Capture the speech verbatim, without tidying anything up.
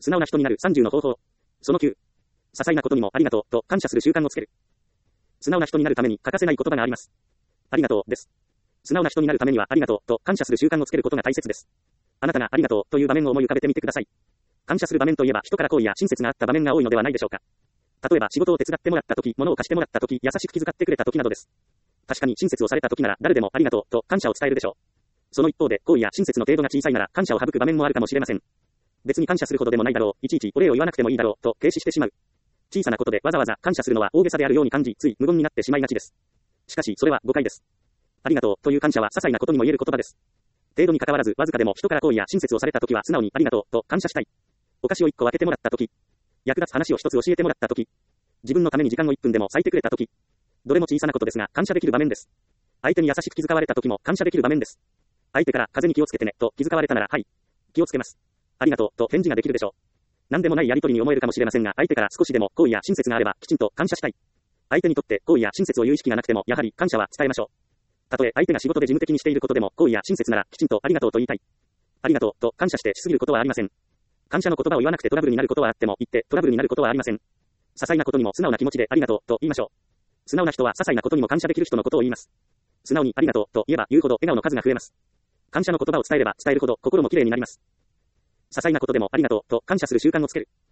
素直な人になるさんじゅうの方法。そのきゅう。些細なことにもありがとうと感謝する習慣をつける。素直な人になるために欠かせない言葉があります。ありがとうです。素直な人になるためにはありがとうと感謝する習慣をつけることが大切です。あなたがありがとうという場面を思い浮かべてみてください。感謝する場面といえば人から好意や親切があった場面が多いのではないでしょうか。例えば仕事を手伝ってもらったとき、物を貸してもらったとき、優しく気遣ってくれたときなどです。確かに親切をされたときなら誰でもありがとうと感謝を伝えるでしょう。その一方で好意や親切の程度が小さいなら感謝を省く場面もあるかもしれません。別に感謝するほどでもないだろう、いちいちお礼を言わなくてもいいだろうと軽視してしまう。小さなことでわざわざ感謝するのは大げさであるように感じ、つい無言になってしまいがちです。しかしそれは誤解です。ありがとうという感謝は些細なことにも言える言葉です。程度に関わらずわずかでも人から好意や親切をされたときは素直にありがとうと感謝したい。お菓子をいっこ分けてもらったとき、役立つ話を一つ教えてもらったとき、自分のために時間をいっぷんでも割いてくれたとき、どれも小さなことですが感謝できる場面です。相手に優しく気遣われたときも感謝できる場面です。相手から風に気をつけてねと気遣われたならはい、気をつけます。ありがとうと返事ができるでしょう。何でもないやりとりに思えるかもしれませんが相手から少しでも好意や親切があればきちんと感謝したい。相手にとって好意や親切を言う意識がなくてもやはり感謝は伝えましょう。たとえ相手が仕事で事務的にしていることでも好意や親切ならきちんとありがとうと言いたい。ありがとうと感謝してしすぎることはありません。感謝の言葉を言わなくてトラブルになることはあっても言ってトラブルになることはありません。些細なことにも素直な気持ちでありがとうと言いましょう。素直な人は些細なことにも感謝できる人のことを言います。素直にありがとうと言えば言うほど笑顔の数が増えます。感謝の言葉を伝えれば伝えるほど心もきれいになります。些細なことでもありがとうと感謝する習慣をつける。